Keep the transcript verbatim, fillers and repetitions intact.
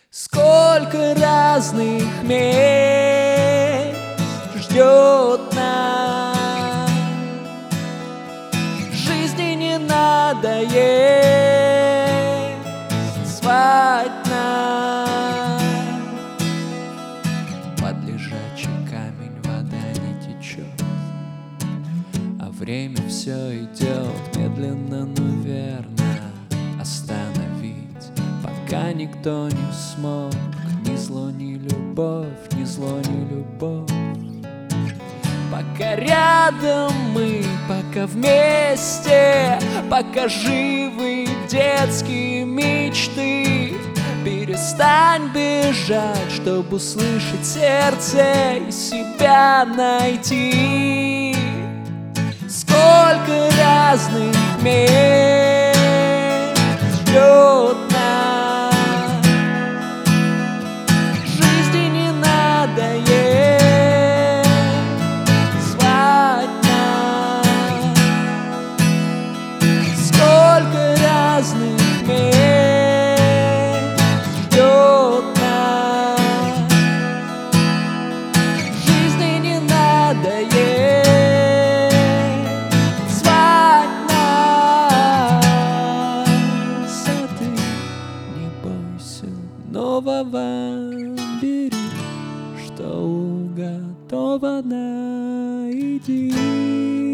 Сколько разных мест ждет нас. Жизни не надо ей звать нас. Под лежачий камень вода не течет, а время все идет медленно, но верно остановить. Пока никто не смог, ни зло, ни любовь, ни зло, ни любовь. Пока рядом мы, пока вместе, пока живы детские мечты. Перестань бежать, чтобы услышать сердце и себя найти. Сколько разных мест ждет нас. Жизни не надо ей звать нас. Сколько разных мест ждет нас. Жизни не надо ей звать нас. А ты не бойся нового, бери, что уготовано, иди.